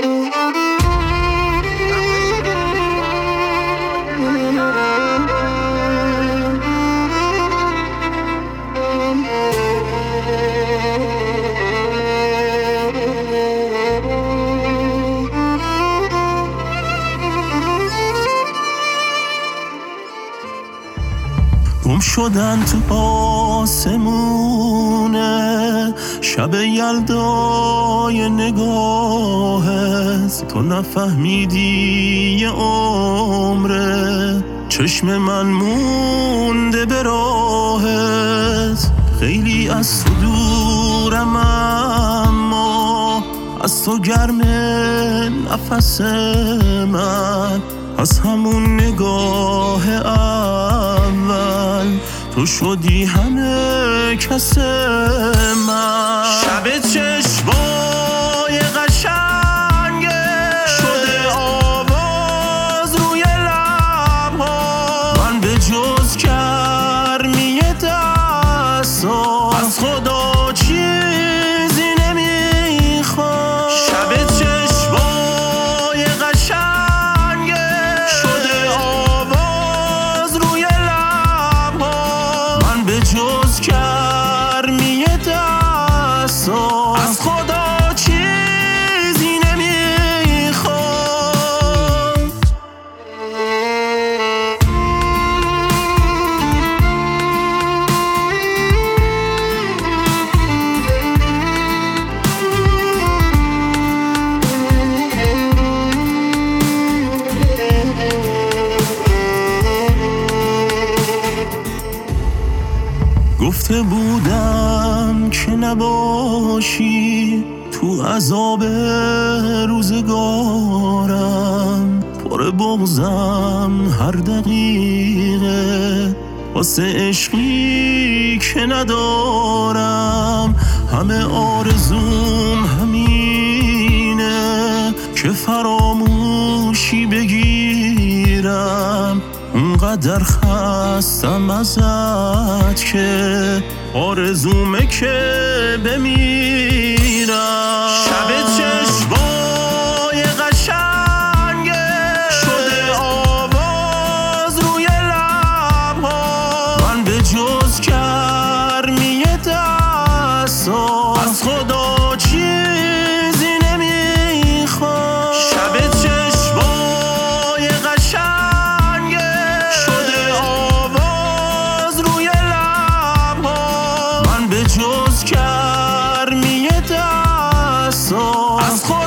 گم شدن تو آسمونه شب یلدای نگاهت، تو نفهمیدی یه عمره چشم من مونده به راهت. خیلی از تو دورم اما از تو گرم نفس من، از همون نگاه اول تو شدی همه کس من. شب چشمای قشنگه شده آواز روی لبها، من به جز گرمی دستا از خدا چیزی نمیخوام. شب چشمای قشنگه شده آواز روی لبها، من به جز گرمی دستا از خدا چیزی نمیخوام. گفته بودم که نباشی تو عذاب روزگارم، پر بغضم هر دقیقه واسه عشقی که ندارم. همه آرزوم همینه که فراموشی بگیرم، اونقدر خستم ازت که آرزومه که بمیرم. شب چشمای قشنگه شده آواز روی لبها، من به جز گرمی دستا از خدا چیزی نمیخوام. شب چشمای قشنگه شده آواز روی لبها، من به جز گرمی دستا از خدا